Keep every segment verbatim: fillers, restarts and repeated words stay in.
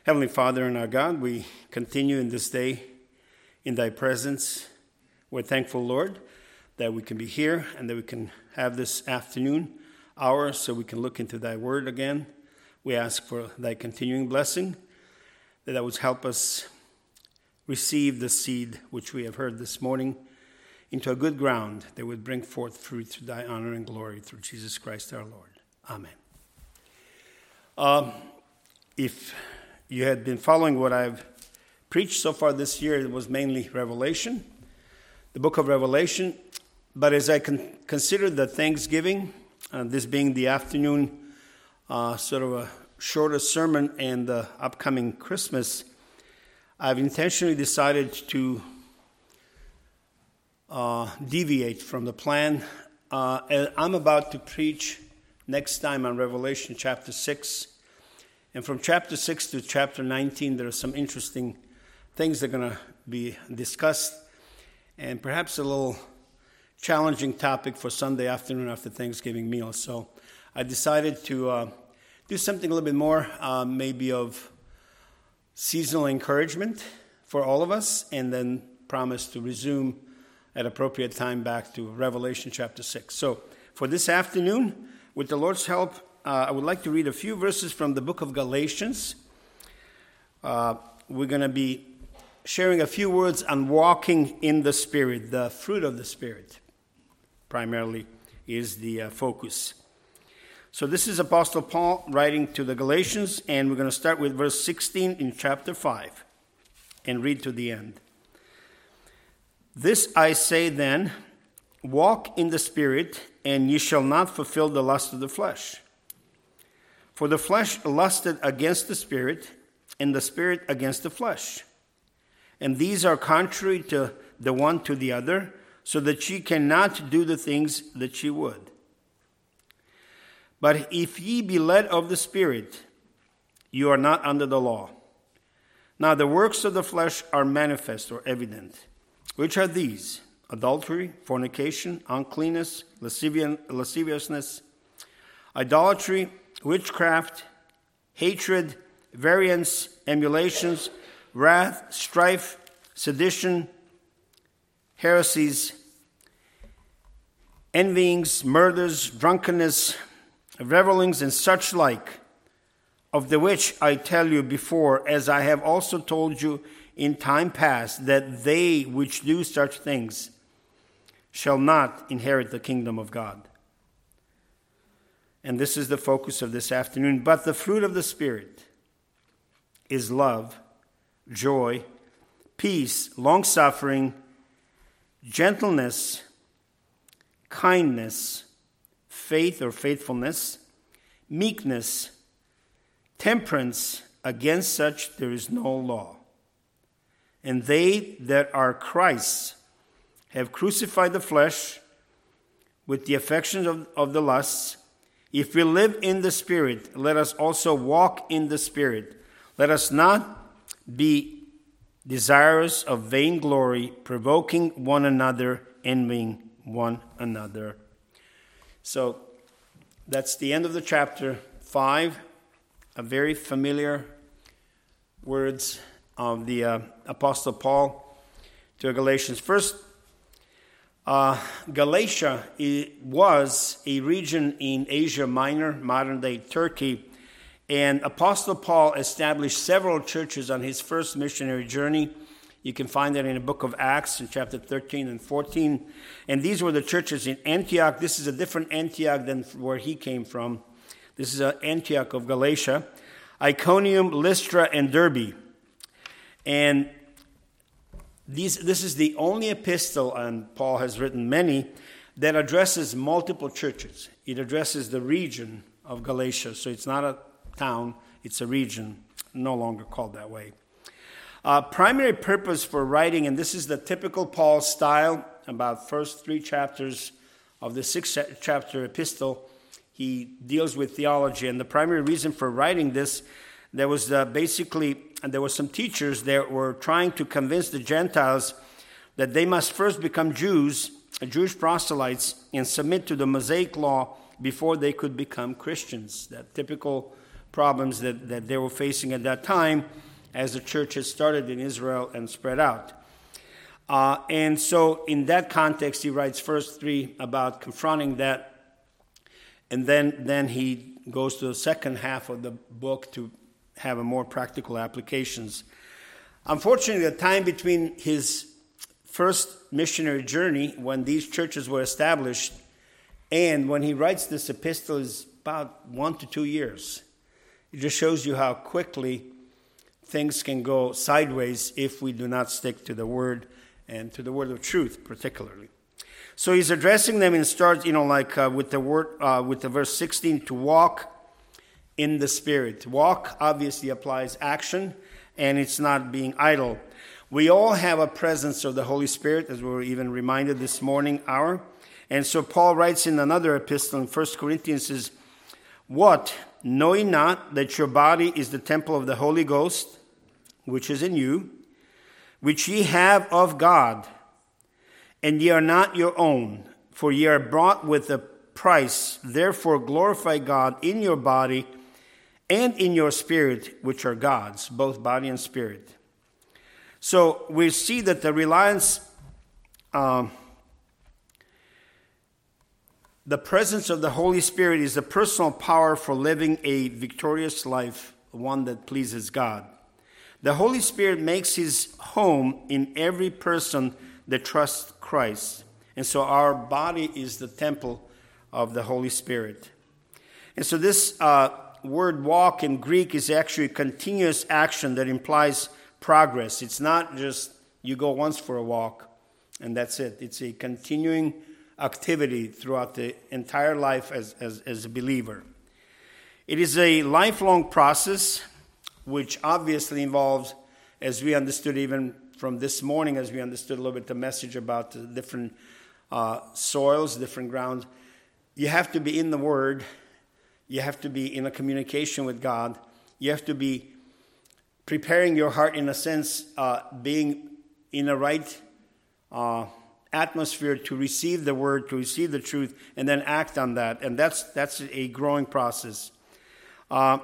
Heavenly Father and our God, we continue in this day in thy presence. We're thankful, Lord, that we can be here and that we can have this afternoon hour so we can look into thy word again. We ask for thy continuing blessing, that that would help us receive the seed which we have heard this morning into a good ground that would bring forth fruit to thy honor and glory through Jesus Christ our Lord. Amen. Um, if you had been following what I've preached so far this year, it was mainly Revelation, the book of Revelation. But as I con- considered the Thanksgiving, uh, this being the afternoon, uh, sort of a shorter sermon, and the upcoming Christmas, I've intentionally decided to uh, deviate from the plan. Uh, and I'm about to preach next time on Revelation chapter six. And from chapter six to chapter nineteen, there are some interesting things that are going to be discussed, and perhaps a little challenging topic for Sunday afternoon after Thanksgiving meal. So I decided to uh, do something a little bit more, uh, maybe of seasonal encouragement for all of us, and then promise to resume at appropriate time back to Revelation chapter six. So for this afternoon, with the Lord's help, uh, I would like to read a few verses from the book of Galatians. Uh, we're going to be sharing a few words on walking in the Spirit. The fruit of the Spirit primarily is the uh, focus. So this is Apostle Paul writing to the Galatians, and we're going to start with verse sixteen in chapter five and read to the end. This I say then, walk in the Spirit, and ye shall not fulfill the lust of the flesh. For the flesh lusted against the Spirit, and the Spirit against the flesh. And these are contrary to the one to the other, so that ye cannot do the things that ye would. But if ye be led of the Spirit, you are not under the law. Now the works of the flesh are manifest or evident, which are these: adultery, fornication, uncleanness, lascivian, lasciviousness, idolatry, witchcraft, hatred, variance, emulations, wrath, strife, sedition, heresies, envyings, murders, drunkenness, revellings, and such like, of the which I tell you before, as I have also told you in time past, that they which do such things shall not inherit the kingdom of God. And this is the focus of this afternoon. But the fruit of the Spirit is love, joy, peace, long-suffering, gentleness, kindness, faith or faithfulness, meekness, temperance. Against such there is no law. And they that are Christ's have crucified the flesh with the affections of, of the lusts. If we live in the Spirit, let us also walk in the Spirit. Let us not be desirous of vainglory, provoking one another, envying one another. So that's the end of the chapter five, a very familiar words of the uh, Apostle Paul to Galatians. First, uh, Galatia was a region in Asia Minor, modern-day Turkey, and Apostle Paul established several churches on his first missionary journey. You can find that in the book of Acts in chapter thirteen and fourteen. And these were the churches in Antioch. This is a different Antioch than where he came from. This is an Antioch of Galatia. Iconium, Lystra, and Derbe. And these, this is the only epistle, and Paul has written many, that addresses multiple churches. It addresses the region of Galatia. So it's not a town, it's a region, no longer called that way. Uh, primary purpose for writing, and this is the typical Paul style, about first three chapters of the sixth chapter epistle, he deals with theology. And the primary reason for writing this, there was uh, basically, and there were some teachers that were trying to convince the Gentiles that they must first become Jews, Jewish proselytes, and submit to the Mosaic law before they could become Christians. That typical problems that, that they were facing at that time as the church had started in Israel and spread out. Uh, and so in that context, he writes first three about confronting that, and then, then he goes to the second half of the book to have a more practical applications. Unfortunately, the time between his first missionary journey, when these churches were established, and when he writes this epistle is about one to two years. It just shows you how quickly things can go sideways if we do not stick to the word and to the word of truth particularly. So he's addressing them and starts, you know, like uh, with the word, uh, with the verse sixteen, to walk in the Spirit. Walk obviously applies action, and it's not being idle. We all have a presence of the Holy Spirit, as we were even reminded this morning hour. And so Paul writes in another epistle in First Corinthians, says, "What? Know ye not that your body is the temple of the Holy Ghost, which is in you, which ye have of God, and ye are not your own, for ye are bought with a price. Therefore glorify God in your body and in your spirit, which are God's," both body and spirit. So we see that the reliance, um, the presence of the Holy Spirit is a personal power for living a victorious life, one that pleases God. The Holy Spirit makes his home in every person that trusts Christ. And so our body is the temple of the Holy Spirit. And so this uh, word walk in Greek is actually a continuous action that implies progress. It's not just you go once for a walk and that's it. It's a continuing activity throughout the entire life as, as, as a believer. It is a lifelong process, which obviously involves, as we understood even from this morning, as we understood a little bit the message about the different uh, soils, different grounds, you have to be in the Word. You have to be in a communication with God. You have to be preparing your heart, in a sense, uh, being in the right uh, atmosphere to receive the Word, to receive the truth, and then act on that. And that's that's a growing process. Uh,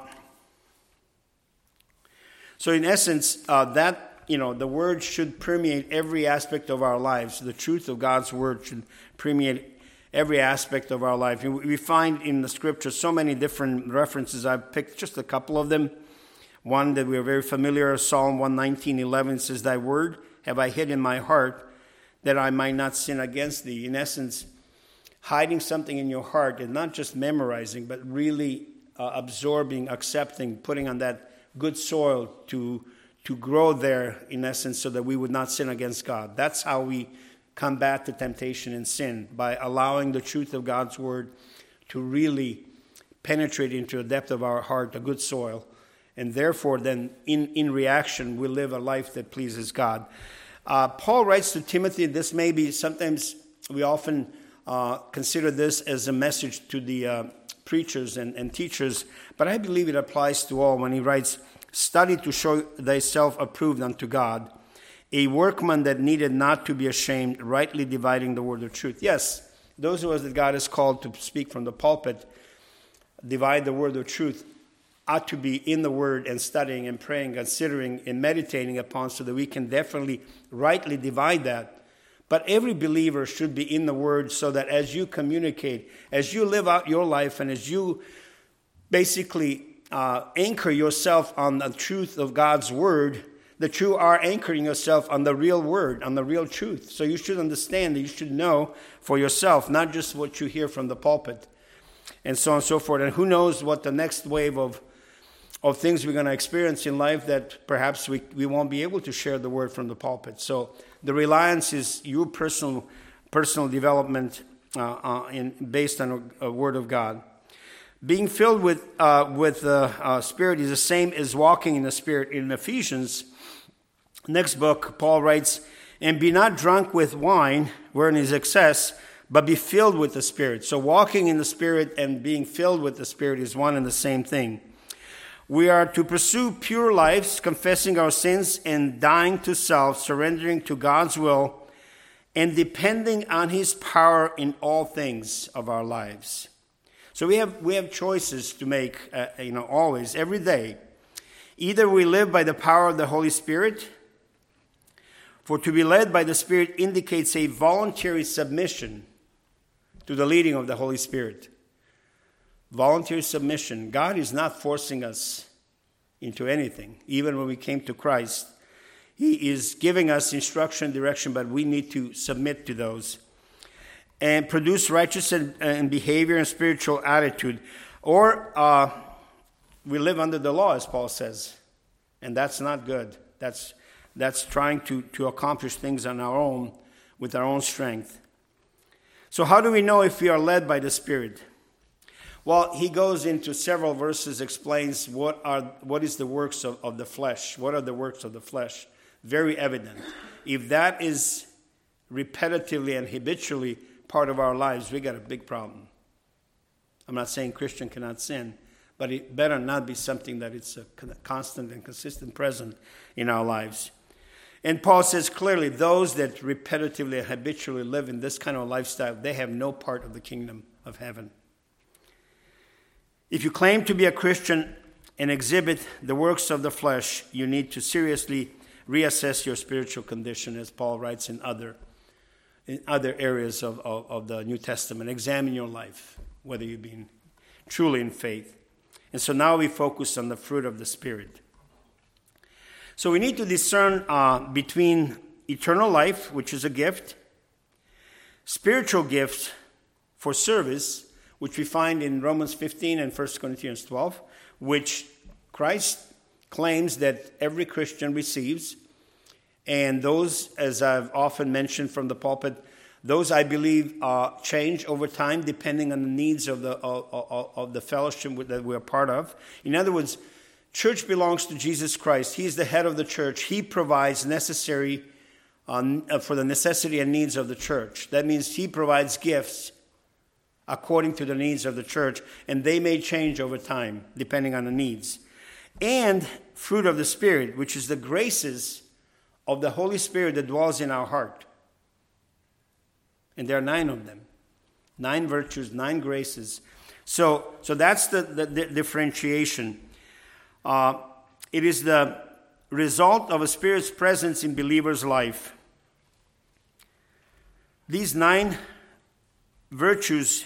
so in essence, uh, that, you know, the Word should permeate every aspect of our lives. The truth of God's Word should permeate every aspect of our life. We find in the Scripture so many different references. I've picked just a couple of them. One that we are very familiar, Psalm one nineteen eleven says, "Thy word have I hid in my heart, that I might not sin against thee." In essence, hiding something in your heart and not just memorizing, but really uh, absorbing, accepting, putting on that good soil to, to grow there, in essence, so that we would not sin against God. That's how we combat the temptation and sin, by allowing the truth of God's word to really penetrate into the depth of our heart, a good soil. And therefore, then, in, in reaction, we live a life that pleases God. Uh, Paul writes to Timothy, this may be, sometimes we often uh, consider this as a message to the uh, preachers and, and teachers, but I believe it applies to all when he writes, "Study to show thyself approved unto God, a workman that needed not to be ashamed, rightly dividing the word of truth." Yes, those of us that God has called to speak from the pulpit, divide the word of truth, ought to be in the Word and studying and praying, considering and meditating upon, so that we can definitely rightly divide that. But every believer should be in the Word, so that as you communicate, as you live out your life, and as you basically uh, anchor yourself on the truth of God's Word, that you are anchoring yourself on the real Word, on the real truth. So you should understand that you should know for yourself, not just what you hear from the pulpit, and so on and so forth. And who knows what the next wave of of things we're going to experience in life that perhaps we, we won't be able to share the word from the pulpit. So the reliance is your personal personal development uh, uh, in, based on a, a word of God. Being filled with uh, with the uh, Spirit is the same as walking in the Spirit. In Ephesians, next book, Paul writes, "And be not drunk with wine, wherein is excess, but be filled with the Spirit." So walking in the Spirit and being filled with the Spirit is one and the same thing. We are to pursue pure lives, confessing our sins and dying to self, surrendering to God's will, and depending on His power in all things of our lives. So we have we have choices to make, uh, you know, always, every day. Either we live by the power of the Holy Spirit, for to be led by the Spirit indicates a voluntary submission to the leading of the Holy Spirit. Voluntary submission. God is not forcing us into anything. Even when we came to Christ, He is giving us instruction, direction, but we need to submit to those. And produce righteous and, and behavior and spiritual attitude. Or uh, we live under the law, as Paul says. And that's not good. That's that's trying to, to accomplish things on our own, with our own strength. So how do we know if we are led by the Spirit? Well, he goes into several verses, explains what are what is the works of, of the flesh. What are the works of the flesh? Very evident. If that is repetitively and habitually part of our lives, we got a big problem. I'm not saying Christian cannot sin, but it better not be something that it's a constant and consistent present in our lives. And Paul says clearly, those that repetitively and habitually live in this kind of lifestyle, they have no part of the kingdom of heaven. If you claim to be a Christian and exhibit the works of the flesh, you need to seriously reassess your spiritual condition, as Paul writes in other in other areas of, of, of the New Testament. Examine your life, whether you've been truly in faith. And so now we focus on the fruit of the Spirit. So we need to discern uh, between eternal life, which is a gift, spiritual gifts for service, which we find in Romans fifteen and First Corinthians twelve, which Christ claims that every Christian receives. And those, as I've often mentioned from the pulpit, those I believe uh, change over time depending on the needs of the of, of, of the fellowship that we're part of. In other words, church belongs to Jesus Christ. He's the head of the church. He provides necessary uh, for the necessity and needs of the church. That means He provides gifts according to the needs of the church, and they may change over time depending on the needs. And fruit of the Spirit, which is the graces of the Holy Spirit that dwells in our heart. And there are nine of them. Nine virtues, nine graces. So, so that's the, the, the differentiation. Uh, it is the result of a Spirit's presence in believers' life. These nine virtues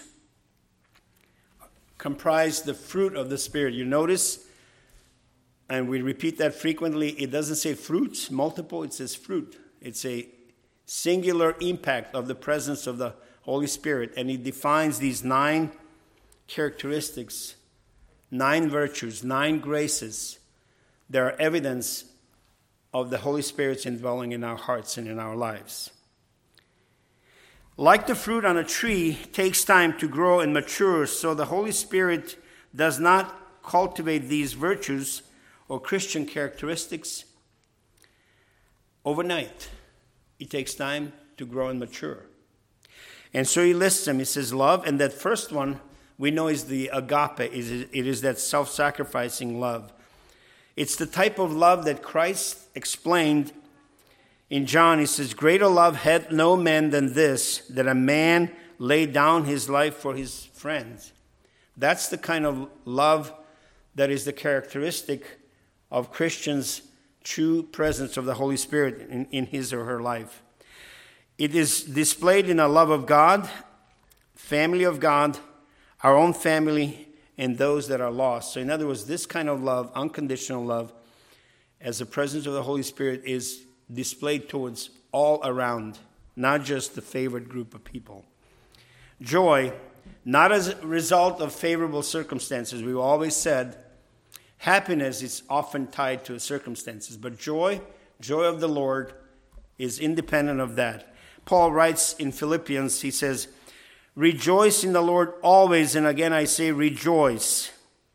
comprise the fruit of the Spirit. You notice, and we repeat that frequently, it doesn't say fruits, multiple, it says fruit. It's a singular impact of the presence of the Holy Spirit, and He defines these nine characteristics, nine virtues, nine graces. They are evidence of the Holy Spirit's indwelling in our hearts and in our lives. Like the fruit on a tree takes time to grow and mature, so the Holy Spirit does not cultivate these virtues or Christian characteristics overnight. It takes time to grow and mature. And so he lists them. He says love, and that first one we know is the agape. It is that self-sacrificing love. It's the type of love that Christ explained in John. He says, greater love hath no man than this, that a man lay down his life for his friends. That's the kind of love that is the characteristic of Christians' true presence of the Holy Spirit in, in his or her life. It is displayed in a love of God, family of God, our own family, and those that are lost. So in other words, this kind of love, unconditional love, as the presence of the Holy Spirit is displayed towards all around, not just the favored group of people. Joy, not as a result of favorable circumstances. We've always said happiness is often tied to circumstances, but joy, joy of the Lord, is independent of that. Paul writes in Philippians, he says, rejoice in the Lord always, and again I say rejoice.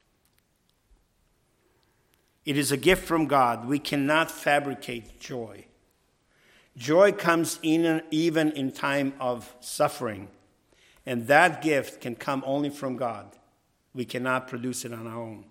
It is a gift from God. We cannot fabricate joy. Joy comes in even in time of suffering, and that gift can come only from God. We cannot produce it on our own.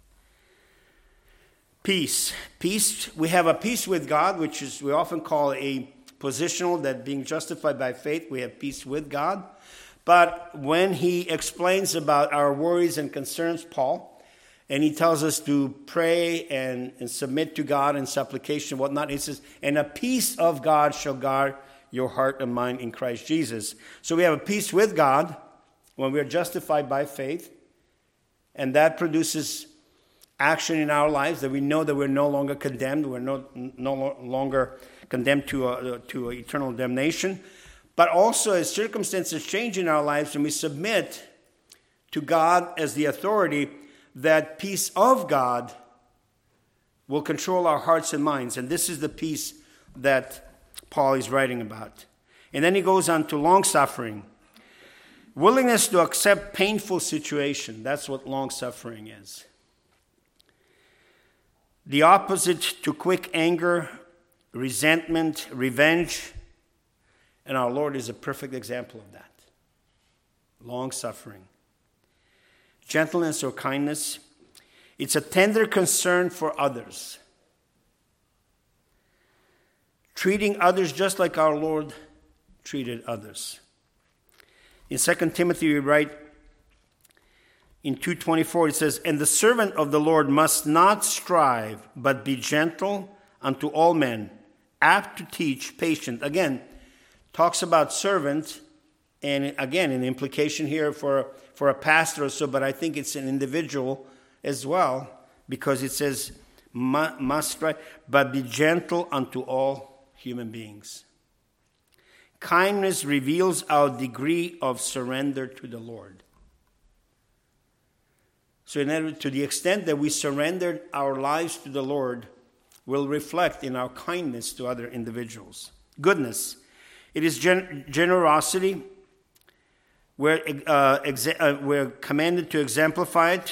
Peace. Peace. We have a peace with God, which is we often call a positional, that being justified by faith, we have peace with God. But when he explains about our worries and concerns, Paul, and he tells us to pray and, and submit to God in supplication and whatnot, he says, and a peace of God shall guard your heart and mind in Christ Jesus. So we have a peace with God when we are justified by faith, and that produces action in our lives, that we know that we're no longer condemned, we're no, no longer condemned to, a, to a eternal damnation. But also as circumstances change in our lives and we submit to God as the authority, that peace of God will control our hearts and minds. And this is the peace that Paul is writing about. And then he goes on to long-suffering. Willingness to accept painful situation. That's what long-suffering is. The opposite to quick anger, resentment, revenge. And our Lord is a perfect example of that. Long-suffering. Gentleness or kindness. It's a tender concern for others. Treating others just like our Lord treated others. In Second Timothy we write in two twenty-four, it says, and the servant of the Lord must not strive, but be gentle unto all men, apt to teach, patient. Again, talks about servant, and again, an implication here for, for a pastor or so, but I think it's an individual as well, because it says, must strive, but be gentle unto all human beings. Kindness reveals our degree of surrender to the Lord. So in other, to the extent that we surrendered our lives to the Lord, will reflect in our kindness to other individuals. Goodness. It is gen- generosity. We're, uh, exa- uh, we're commanded to exemplify it.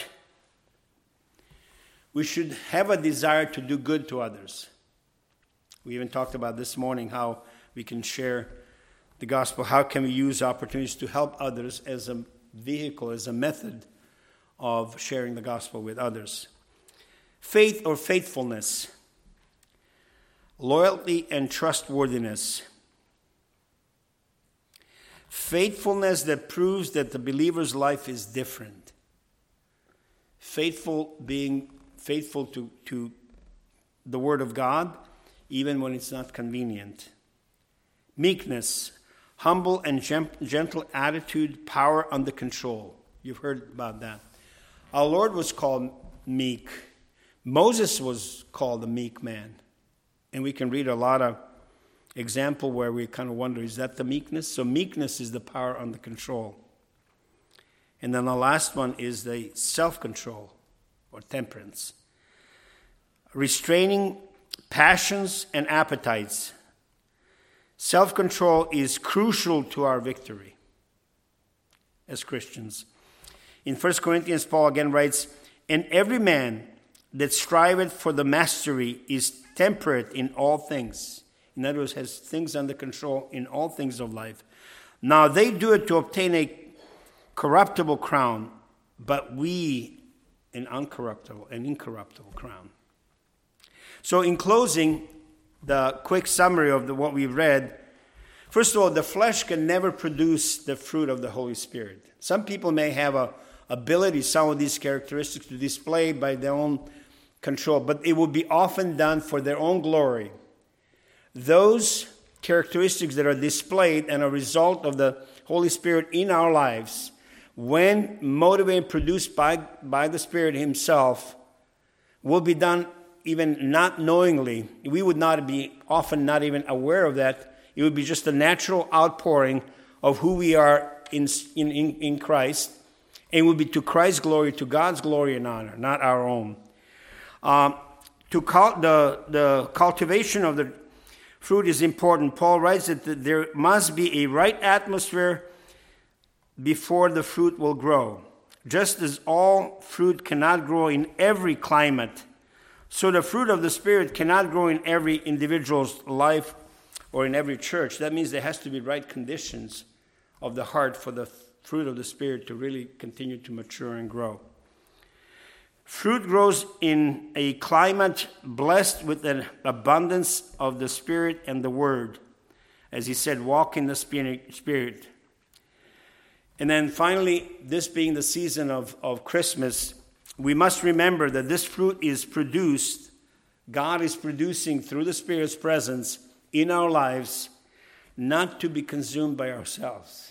We should have a desire to do good to others. We even talked about this morning how we can share the gospel. How can we use opportunities to help others as a vehicle, as a method of sharing the gospel with others. Faith or faithfulness. Loyalty and trustworthiness. Faithfulness that proves that the believer's life is different. Faithful being faithful to, to the Word of God, even when it's not convenient. Meekness, humble and gentle attitude, power under control. You've heard about that. Our Lord was called meek. Moses was called a meek man. And we can read a lot of example where we kind of wonder, is that the meekness? So meekness is the power under control. And then the last one is the self-control or temperance. Restraining passions and appetites. Self-control is crucial to our victory as Christians. In First Corinthians, Paul again writes, and every man that striveth for the mastery is temperate in all things. In other words, has things under control in all things of life. Now they do it to obtain a corruptible crown, but we an uncorruptible, an incorruptible crown. So in closing, the quick summary of the, what we've read. First of all, the flesh can never produce the fruit of the Holy Spirit. Some people may have a ability, some of these characteristics to display by their own control, but it will be often done for their own glory. Those characteristics that are displayed and a result of the Holy Spirit in our lives, when motivated and produced by, by the Spirit Himself, will be done even not knowingly. We would not be often not even aware of that. It would be just a natural outpouring of who we are in, in, in Christ. And it would be to Christ's glory, to God's glory and honor, not our own. Um, to cult, the, the cultivation of the fruit is important. Paul writes that there must be a right atmosphere before the fruit will grow. Just as all fruit cannot grow in every climate, so the fruit of the Spirit cannot grow in every individual's life or in every church. That means there has to be right conditions of the heart for the fruit of the Spirit to really continue to mature and grow. Fruit grows in a climate blessed with an abundance of the Spirit and the Word. As he said, walk in the Spirit. And then finally, this being the season of, of Christmas, we must remember that this fruit is produced, God is producing through the Spirit's presence in our lives, not to be consumed by ourselves.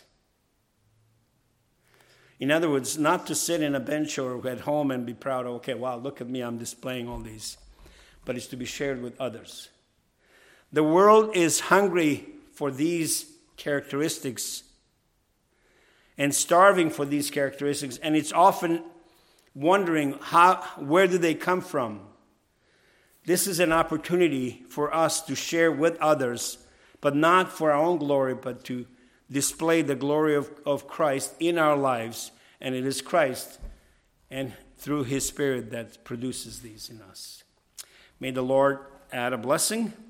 In other words, not to sit in a bench or at home and be proud of, okay, wow, look at me, I'm displaying all these. But it's to be shared with others. The world is hungry for these characteristics and starving for these characteristics, and it's often wondering, how, where do they come from? This is an opportunity for us to share with others, but not for our own glory, but to display the glory of, of Christ in our lives. And it is Christ and through his Spirit that produces these in us. May the Lord add a blessing